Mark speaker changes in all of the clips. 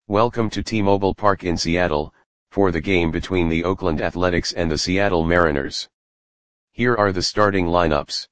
Speaker 1: Welcome to T-Mobile Park in Seattle, for the game between the Oakland Athletics and the Seattle Mariners. Here are the starting lineups.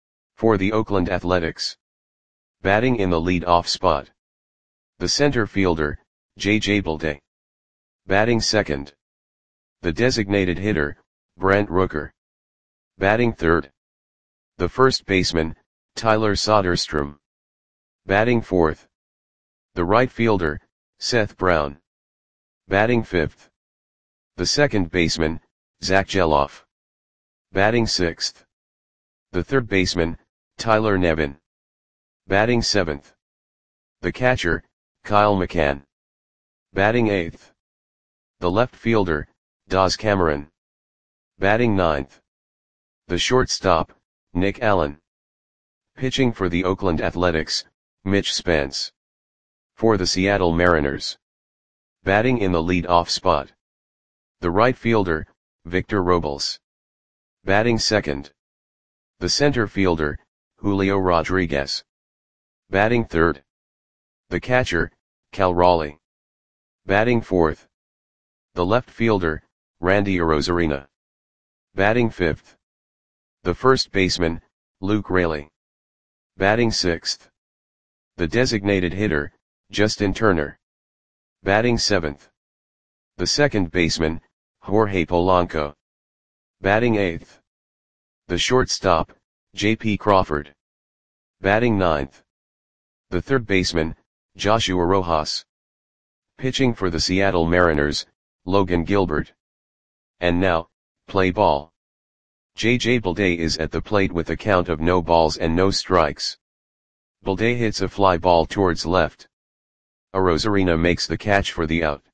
Speaker 1: For the Oakland Athletics. Batting in the lead-off spot. The center fielder, J.J. Bleday. Batting second. The designated hitter, Brent Rooker. Batting third. The first baseman, Tyler Soderstrom. Batting fourth. The right fielder, Seth Brown. Batting fifth. The second baseman, Zack Gelof. Batting sixth. The third baseman, Tyler Nevin. Batting seventh. The catcher, Kyle McCann. Batting eighth. The left fielder, Daz Cameron. Batting ninth. The shortstop, Nick Allen. Pitching for the Oakland Athletics, Mitch Spence. For the Seattle Mariners. Batting in the lead-off spot. The right fielder, Victor Robles. Batting second. The center fielder, Julio Rodriguez. Batting third. The catcher, Cal Raleigh. Batting fourth. The left fielder, Randy Arozarena. Batting fifth. The first baseman, Luke Raley. Batting sixth. The designated hitter, Justin Turner. Batting seventh. The second baseman, Jorge Polanco. Batting eighth. The shortstop, J.P. Crawford. Batting ninth. The third baseman, Joshua Rojas. Pitching for the Seattle Mariners, Logan Gilbert. And now, play ball. J.J. Bleday is at the plate with a count of no balls and no strikes. Bleday hits a fly ball towards left. Arozarena makes the catch for the out.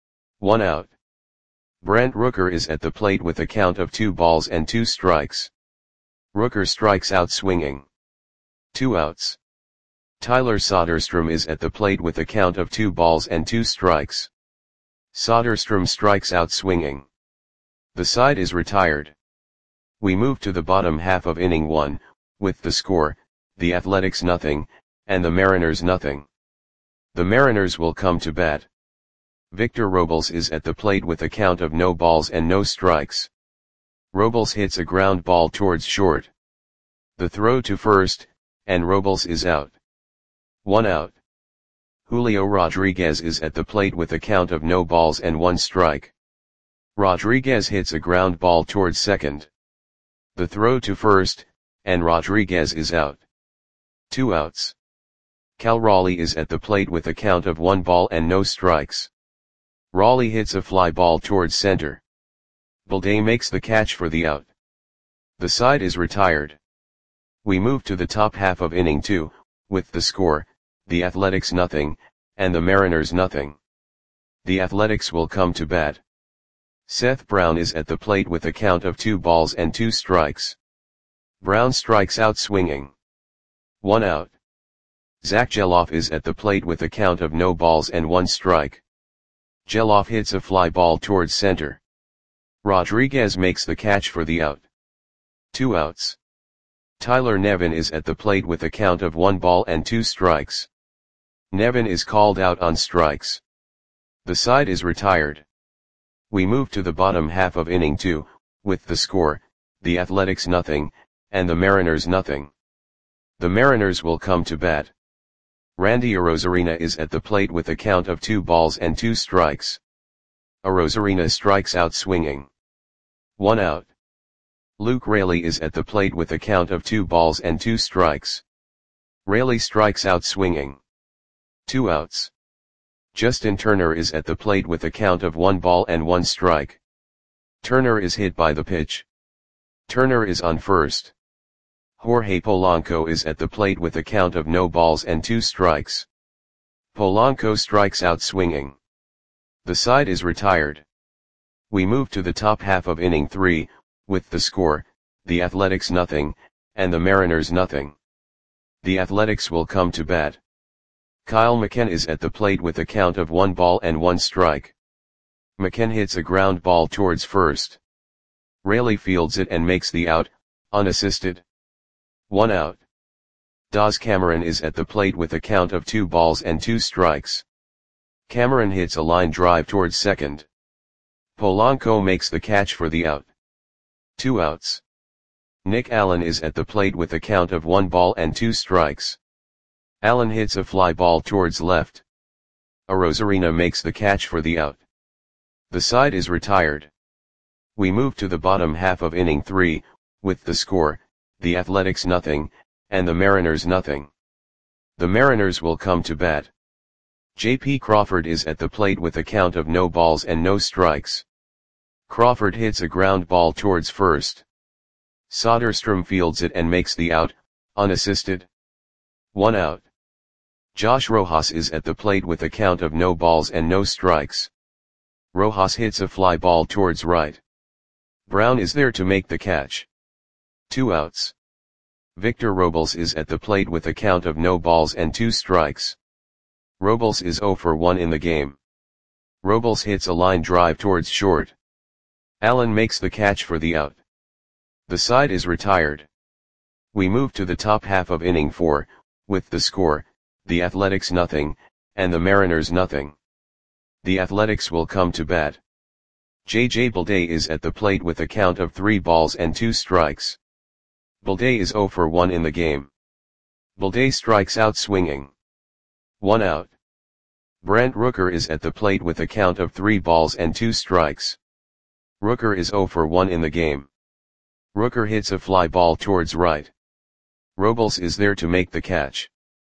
Speaker 1: 1 out. Brent Rooker is at the plate with a count of 2 balls and 2 strikes. Rooker strikes out swinging. 2 outs. Tyler Soderstrom is at the plate with a count of 2 balls and 2 strikes. Soderstrom strikes out swinging. The side is retired. We move to the bottom half of inning 1, with the score, the Athletics nothing, and the Mariners nothing. The Mariners will come to bat. Victor Robles is at the plate with a count of no balls and no strikes. Robles hits a ground ball towards short. The throw to first, and Robles is out. 1 out. Julio Rodriguez is at the plate with a count of no balls and 1 strike. Rodriguez hits a ground ball towards second. The throw to first, and Rodriguez is out. 2 outs. Cal Raleigh is at the plate with a count of 1 ball and no strikes. Raleigh hits a fly ball towards center. Bleday makes the catch for the out. The side is retired. We move to the top half of inning 2, with the score, the Athletics nothing, and the Mariners nothing. The Athletics will come to bat. Seth Brown is at the plate with a count of 2 balls and 2 strikes. Brown strikes out swinging. 1 out. Zack Gelof is at the plate with a count of no balls and 1 strike. Gelof hits a fly ball towards center. Rodriguez makes the catch for the out. 2 outs. Tyler Nevin is at the plate with a count of 1 ball and 2 strikes. Nevin is called out on strikes. The side is retired. We move to the bottom half of inning 2, with the score, the Athletics nothing, and the Mariners nothing. The Mariners will come to bat. Randy Arozarena is at the plate with a count of 2 balls and 2 strikes. Arozarena strikes out swinging. 1 out. Luke Raley is at the plate with a count of 2 balls and 2 strikes. Raley strikes out swinging. 2 outs. Justin Turner is at the plate with a count of 1 ball and 1 strike. Turner is hit by the pitch. Turner is on first. Jorge Polanco is at the plate with a count of no balls and 2 strikes. Polanco strikes out swinging. The side is retired. We move to the top half of inning 3, with the score, the Athletics nothing, and the Mariners nothing. The Athletics will come to bat. Kyle McCann is at the plate with a count of 1 ball and 1 strike. McCann hits a ground ball towards first. Raley fields it and makes the out, unassisted. 1 out. Daz Cameron is at the plate with a count of 2 balls and 2 strikes. Cameron hits a line drive towards second. Polanco makes the catch for the out. 2 outs. Nick Allen is at the plate with a count of 1 ball and 2 strikes. Allen hits a fly ball towards left. Arozarena makes the catch for the out. The side is retired. We move to the bottom half of inning 3, with the score, the Athletics nothing, and the Mariners nothing. The Mariners will come to bat. J.P. Crawford is at the plate with a count of no balls and no strikes. Crawford hits a ground ball towards first. Soderstrom fields it and makes the out, unassisted. 1 out. Josh Rojas is at the plate with a count of no balls and no strikes. Rojas hits a fly ball towards right. Brown is there to make the catch. 2 outs. Victor Robles is at the plate with a count of no balls and 2 strikes. Robles is 0 for 1 in the game. Robles hits a line drive towards short. Allen makes the catch for the out. The side is retired. We move to the top half of inning 4, with the score, the Athletics nothing, and the Mariners nothing. The Athletics will come to bat. J.J. Bleday is at the plate with a count of 3 balls and 2 strikes. Bleday is 0 for 1 in the game. Bleday strikes out swinging. 1 out. Brent Rooker is at the plate with a count of 3 balls and 2 strikes. Rooker is 0 for 1 in the game. Rooker hits a fly ball towards right. Robles is there to make the catch.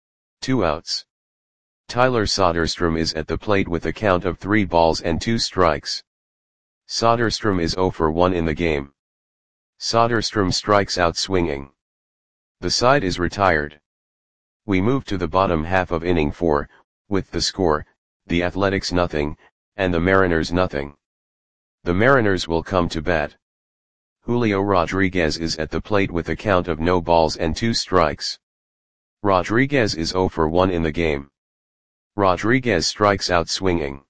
Speaker 1: 2 outs. Tyler Soderstrom is at the plate with a count of 3 balls and 2 strikes. Soderstrom is 0 for 1 in the game. Soderstrom strikes out swinging. The side is retired. We move to the bottom half of inning 4, with the score, the Athletics nothing, and the Mariners nothing. The Mariners will come to bat. Julio Rodriguez is at the plate with a count of no balls and 2 strikes. Rodriguez is 0 for 1 in the game. Rodriguez strikes out swinging.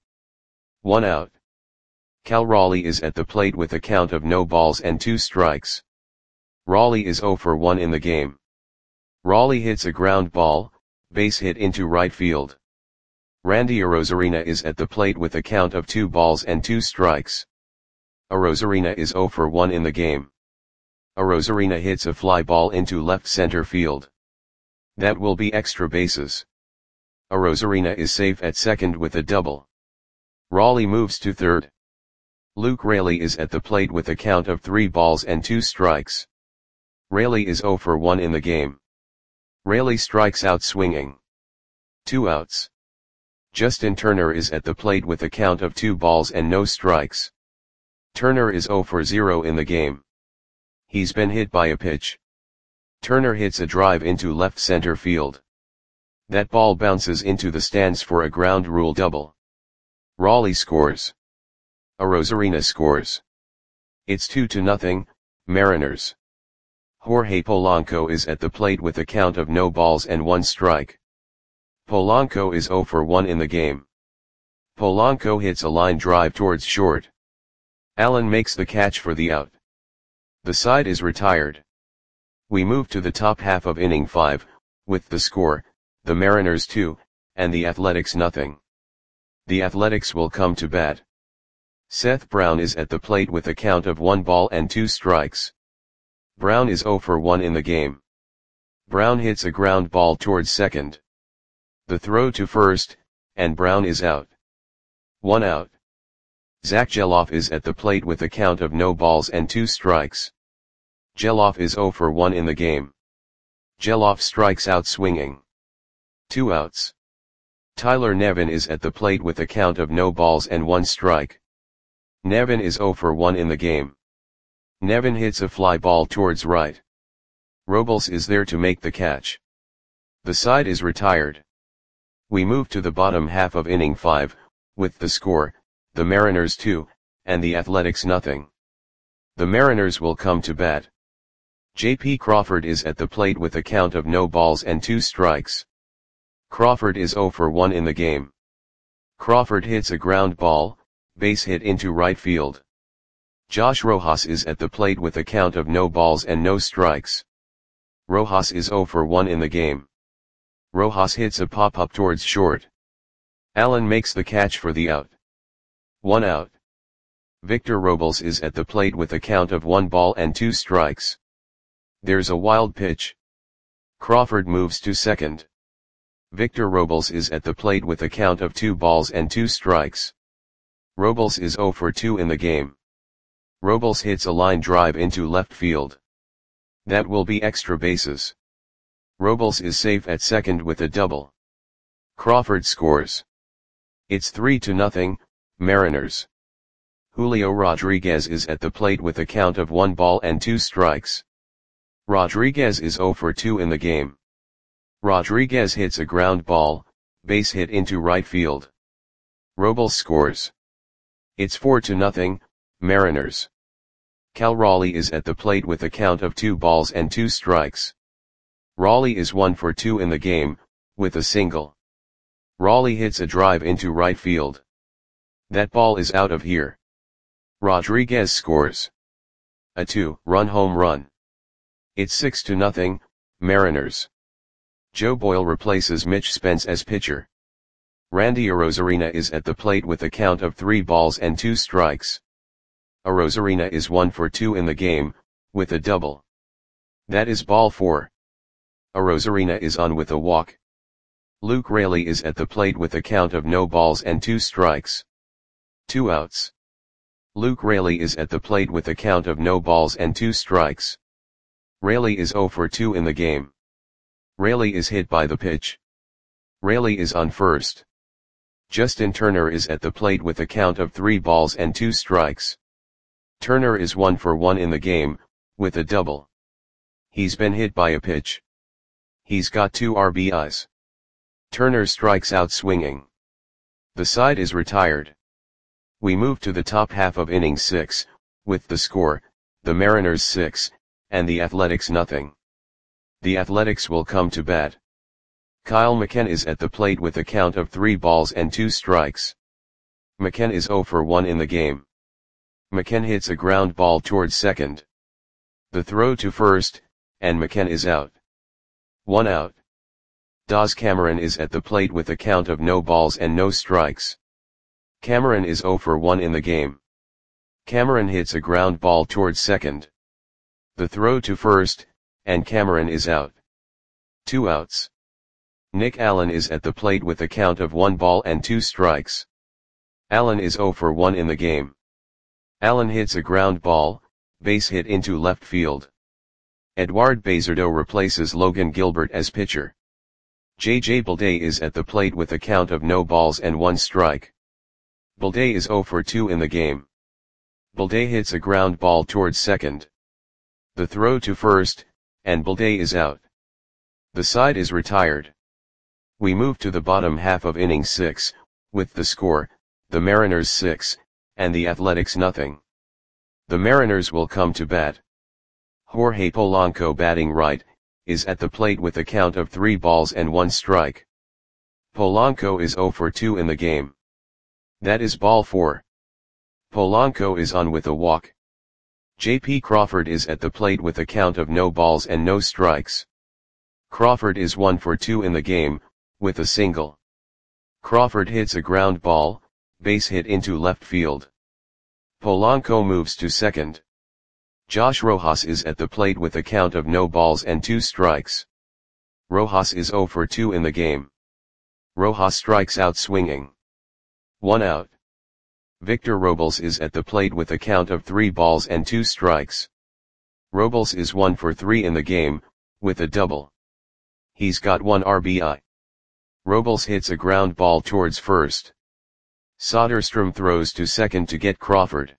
Speaker 1: 1 out. Cal Raleigh is at the plate with a count of no balls and 2 strikes. Raleigh is 0 for 1 in the game. Raleigh hits a ground ball, base hit into right field. Randy Arozarena is at the plate with a count of 2 balls and 2 strikes. Arozarena is 0 for 1 in the game. Arozarena hits a fly ball into left center field. That will be extra bases. Arozarena is safe at second with a double. Raleigh moves to third. Luke Raley is at the plate with a count of 3 balls and 2 strikes. Raley is 0 for 1 in the game. Raley strikes out swinging. 2 outs. Justin Turner is at the plate with a count of 2 balls and no strikes. Turner is 0 for 0 in the game. He's been hit by a pitch. Turner hits a drive into left center field. That ball bounces into the stands for a ground rule double. Raleigh scores. Arozarena scores. It's 2-0, Mariners. Jorge Polanco is at the plate with a count of no balls and 1 strike. Polanco is 0 for 1 in the game. Polanco hits a line drive towards short. Allen makes the catch for the out. The side is retired. We move to the top half of inning 5, with the score, the Mariners 2, and the Athletics nothing. The Athletics will come to bat. Seth Brown is at the plate with a count of 1 ball and 2 strikes. Brown is 0 for 1 in the game. Brown hits a ground ball towards second. The throw to first, and Brown is out. 1 out. Zach Geloff is at the plate with a count of no balls and 2 strikes. Geloff is 0 for 1 in the game. Geloff strikes out swinging. 2 outs. Tyler Nevin is at the plate with a count of no balls and 1 strike. Nevin is 0 for 1 in the game. Nevin hits a fly ball towards right. Robles is there to make the catch. The side is retired. We move to the bottom half of inning 5, with the score, the Mariners 2, and the Athletics nothing. The Mariners will come to bat. J.P. Crawford is at the plate with a count of no balls and 2 strikes. Crawford is 0 for 1 in the game. Crawford hits a ground ball, base hit into right field. Josh Rojas is at the plate with a count of no balls and no strikes. Rojas is 0 for 1 in the game. Rojas hits a pop-up towards short. Allen makes the catch for the out. 1 out. Victor Robles is at the plate with a count of 1 ball and 2 strikes. There's a wild pitch. Crawford moves to second. Victor Robles is at the plate with a count of 2 balls and 2 strikes. Robles is 0 for 2 in the game. Robles hits a line drive into left field. That will be extra bases. Robles is safe at second with a double. Crawford scores. It's 3-0, Mariners. Julio Rodriguez is at the plate with a count of 1 ball and 2 strikes. Rodriguez is 0 for 2 in the game. Rodriguez hits a ground ball, base hit into right field. Robles scores. It's 4-0, Mariners. Cal Raleigh is at the plate with a count of 2 balls and 2 strikes. Raleigh is 1 for 2 in the game, with a single. Raleigh hits a drive into right field. That ball is out of here. Rodriguez scores. A 2-run home run. It's 6-0, Mariners. Joe Boyle replaces Mitch Spence as pitcher. Randy Arozarena is at the plate with a count of 3 balls and 2 strikes. Arozarena is 1 for 2 in the game, with a double. That is ball 4. Arozarena is on with a walk. Luke Raley is at the plate with a count of no balls and 2 strikes. 2 outs. Luke Raley is at the plate with a count of no balls and 2 strikes. Raley is 0 for 2 in the game. Raley is hit by the pitch. Raley is on first. Justin Turner is at the plate with a count of 3 balls and 2 strikes. Turner is 1 for 1 in the game, with a double. He's been hit by a pitch. He's got 2 RBIs. Turner strikes out swinging. The side is retired. We move to the top half of inning 6, with the score, the Mariners 6, and the Athletics nothing. The Athletics will come to bat. Kyle McKen is at the plate with a count of 3 balls and 2 strikes. McKen is 0 for 1 in the game. McKen hits a ground ball towards second. The throw to first, and McKen is out. 1 out. Daz Cameron is at the plate with a count of no balls and no strikes. Cameron is 0 for 1 in the game. Cameron hits a ground ball towards second. The throw to first, and Cameron is out. 2 outs. Nick Allen is at the plate with a count of 1 ball and 2 strikes. Allen is 0 for 1 in the game. Allen hits a ground ball, base hit into left field. Edward Bazardo replaces Logan Gilbert as pitcher. J.J. Bleday is at the plate with a count of no balls and 1 strike. Bleday is 0 for 2 in the game. Bleday hits a ground ball towards second. The throw to first, and Bleday is out. The side is retired. We move to the bottom half of inning 6, with the score, the Mariners 6, and the Athletics nothing. The Mariners will come to bat. Jorge Polanco batting right, is at the plate with a count of 3 balls and 1 strike. Polanco is 0 for 2 in the game. That is ball 4. Polanco is on with a walk. J.P. Crawford is at the plate with a count of no balls and no strikes. Crawford is 1 for 2 in the game, with a single. Crawford hits a ground ball, base hit into left field. Polanco moves to second. Josh Rojas is at the plate with a count of no balls and 2 strikes. Rojas is 0 for 2 in the game. Rojas strikes out swinging. 1 out. Victor Robles is at the plate with a count of 3 balls and 2 strikes. Robles is 1 for 3 in the game, with a double. He's got 1 RBI. Robles hits a ground ball towards first. Soderstrom throws to second to get Crawford.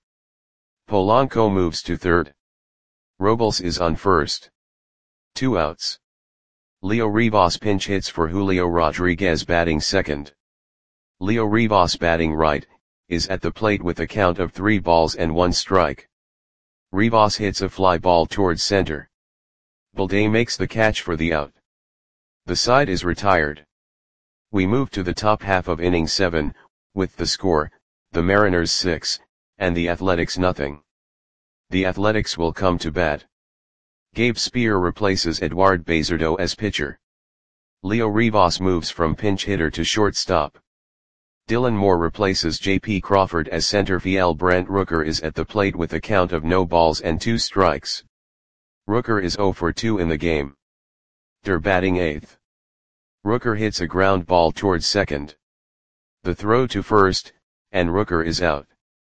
Speaker 1: Polanco moves to third. Robles is on first. 2 outs. Leo Rivas pinch hits for Julio Rodriguez batting second. Leo Rivas batting right, is at the plate with a count of 3 balls and 1 strike. Rivas hits a fly ball towards center. Bleday makes the catch for the out. The side is retired. We move to the top half of inning 7, with the score, the Mariners 6, and the Athletics nothing. The Athletics will come to bat. Gabe Spear replaces Edward Bazardo as pitcher. Leo Rivas moves from pinch hitter to shortstop. Dylan Moore replaces J.P. Crawford as center field. Brent Rooker is at the plate with a count of no balls and 2 strikes. Rooker is 0 for 2 in the game. Der batting 8th. Rooker hits a ground ball towards second. The throw to first, and Rooker is out.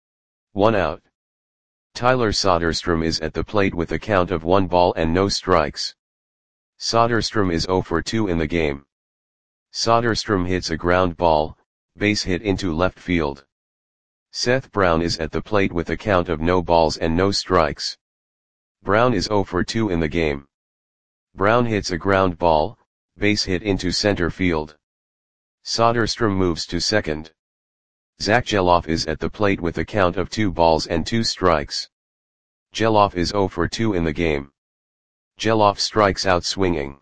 Speaker 1: 1 out. Tyler Soderstrom is at the plate with a count of 1 ball and no strikes. Soderstrom is 0 for 2 in the game. Soderstrom hits a ground ball, base hit into left field. Seth Brown is at the plate with a count of no balls and no strikes. Brown is 0 for 2 in the game. Brown hits a ground ball, base hit into center field. Soderstrom moves to second. Zach Geloff is at the plate with a count of 2 balls and 2 strikes. Geloff is 0 for 2 in the game. Geloff strikes out swinging.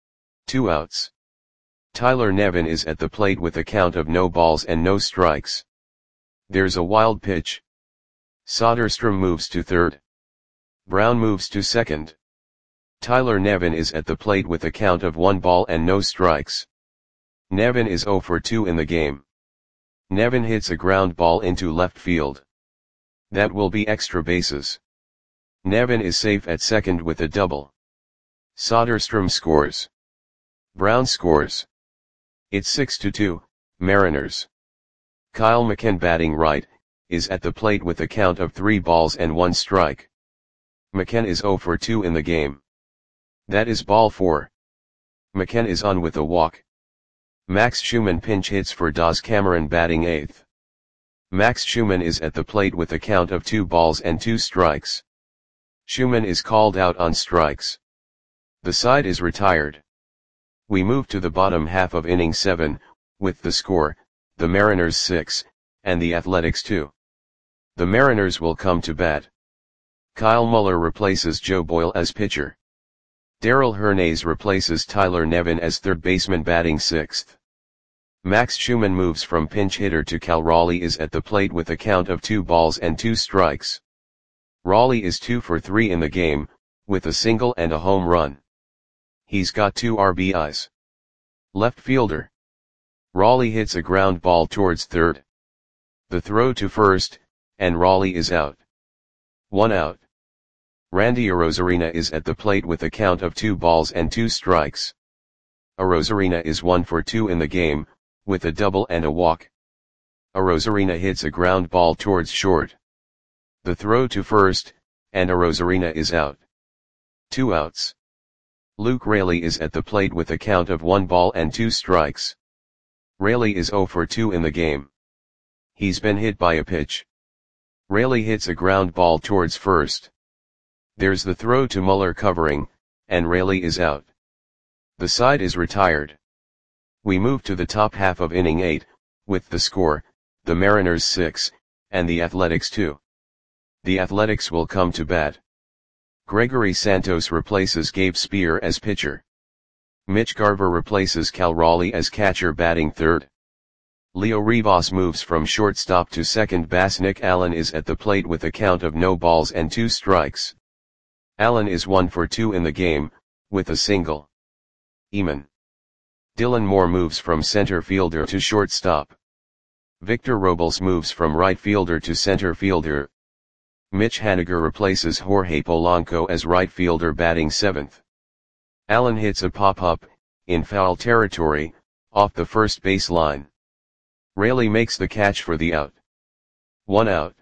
Speaker 1: 2 outs. Tyler Nevin is at the plate with a count of no balls and no strikes. There's a wild pitch. Soderstrom moves to third. Brown moves to second. Tyler Nevin is at the plate with a count of 1 ball and no strikes. Nevin is 0 for 2 in the game. Nevin hits a ground ball into left field. That will be extra bases. Nevin is safe at second with a double. Soderstrom scores. Brown scores. It's 6-2, Mariners. Kyle McCann batting right, is at the plate with a count of 3 balls and 1 strike. McCann is 0 for 2 in the game. That is ball 4. McCann is on with a walk. Max Schumann pinch hits for Daz Cameron batting 8th. Max Schumann is at the plate with a count of 2 balls and 2 strikes. Schumann is called out on strikes. The side is retired. We move to the bottom half of inning 7, with the score, the Mariners 6, and the Athletics 2. The Mariners will come to bat. Kyle Muller replaces Joe Boyle as pitcher. Darrell Hernandez replaces Tyler Nevin as third baseman batting 6th. Max Schumann moves from pinch hitter to Cal Raleigh is at the plate with a count of 2 balls and 2 strikes. Raleigh is 2 for 3 in the game, with a single and a home run. He's got 2 RBIs. Left fielder. Raleigh hits a ground ball towards third. The throw to first, and Raleigh is out. 1 out. Randy Arozarena is at the plate with a count of 2 balls and 2 strikes. Arozarena is 1 for 2 in the game, with a double and a walk. Arozarena hits a ground ball towards short. The throw to first, and Arozarena is out. 2 outs. Luke Raley is at the plate with a count of 1 ball and 2 strikes. Raley is 0 for 2 in the game. He's been hit by a pitch. Raley hits a ground ball towards first. There's the throw to Muller covering, and Raley is out. The side is retired. We move to the top half of inning 8, with the score, the Mariners 6, and the Athletics 2. The Athletics will come to bat. Gregory Santos replaces Gabe Spear as pitcher. Mitch Garver replaces Cal Raleigh as catcher batting third. Leo Rivas moves from shortstop to second base. Nick Allen is at the plate with a count of no balls and 2 strikes. Allen is 1 for 2 in the game, with a single. Eamon. Dylan Moore moves from center fielder to shortstop. Victor Robles moves from right fielder to center fielder. Mitch Haniger replaces Jorge Polanco as right fielder batting 7th. Allen hits a pop-up, in foul territory, off the first base line. Raley makes the catch for the out. 1 out.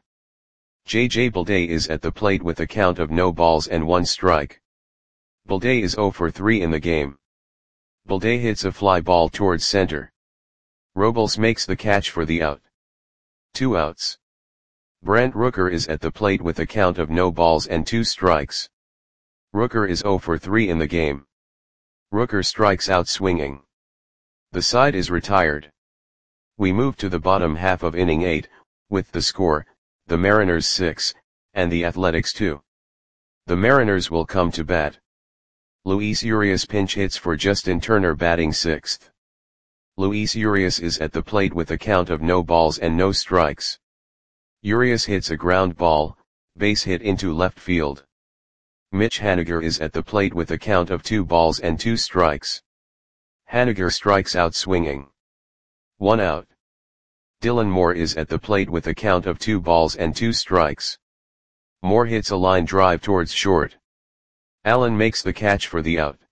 Speaker 1: J.J. Bleday is at the plate with a count of no balls and 1 strike. Bleday is 0 for 3 in the game. Bleday hits a fly ball towards center. Robles makes the catch for the out. 2 outs. Brent Rooker is at the plate with a count of no balls and 2 strikes. Rooker is 0 for 3 in the game. Rooker strikes out swinging. The side is retired. We move to the bottom half of inning 8, with the score, the Mariners 6, and the Athletics 2. The Mariners will come to bat. Luis Urias pinch hits for Justin Turner batting 6th. Luis Urias is at the plate with a count of no balls and no strikes. Urias hits a ground ball, base hit into left field. Mitch Haniger is at the plate with a count of 2 balls and 2 strikes. Haniger strikes out swinging. 1 out. Dylan Moore is at the plate with a count of 2 balls and 2 strikes. Moore hits a line drive towards short. Allen makes the catch for the out.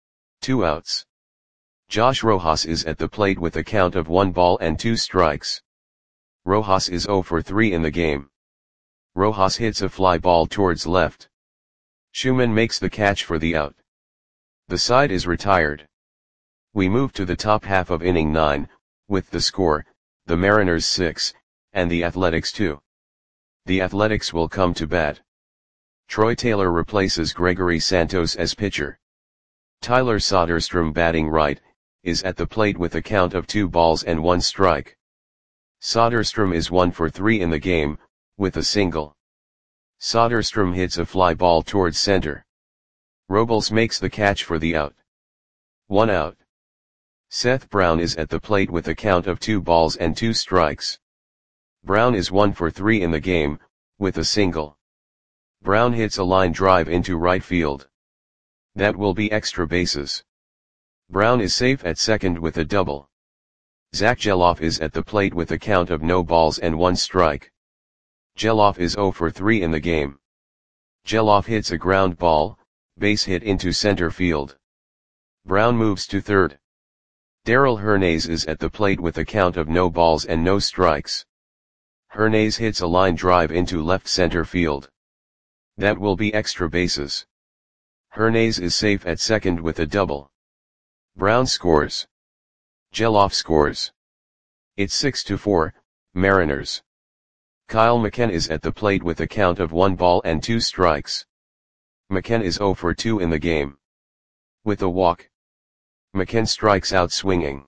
Speaker 1: 2 outs. Josh Rojas is at the plate with a count of 1 ball and 2 strikes. Rojas is 0 for 3 in the game. Rojas hits a fly ball towards left. Schumann makes the catch for the out. The side is retired. We move to the top half of inning 9, with the score, the Mariners 6, and the Athletics 2. The Athletics will come to bat. Troy Taylor replaces Gregory Santos as pitcher. Tyler Soderstrom, batting right, is at the plate with a count of 2 balls and 1 strike. Soderstrom is 1 for 3 in the game, with a single. Soderstrom hits a fly ball towards center. Robles makes the catch for the out. 1 out. Seth Brown is at the plate with a count of 2 balls and 2 strikes. Brown is 1 for 3 in the game, with a single. Brown hits a line drive into right field. That will be extra bases. Brown is safe at second with a double. Zach Geloff is at the plate with a count of no balls and 1 strike. Geloff is 0 for 3 in the game. Geloff hits a ground ball, base hit into center field. Brown moves to third. Darrell Hernandez is at the plate with a count of no balls and no strikes. Hernandez hits a line drive into left center field. That will be extra bases. Hernandez is safe at second with a double. Brown scores. Geloff scores. It's 6-4, Mariners. Kyle McKen is at the plate with a count of 1 ball and 2 strikes. McKen is 0 for 2 in the game. With a walk. McKen strikes out swinging.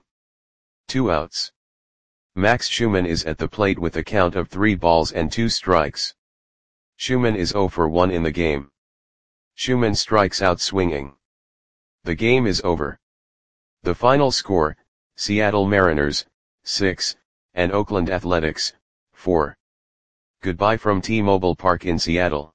Speaker 1: 2 outs. Max Schumann is at the plate with a count of 3 balls and 2 strikes. Schumann is 0 for 1 in the game. Schumann strikes out swinging. The game is over. The final score, Seattle Mariners, 6, and Oakland Athletics, 4. Goodbye from T-Mobile Park in Seattle.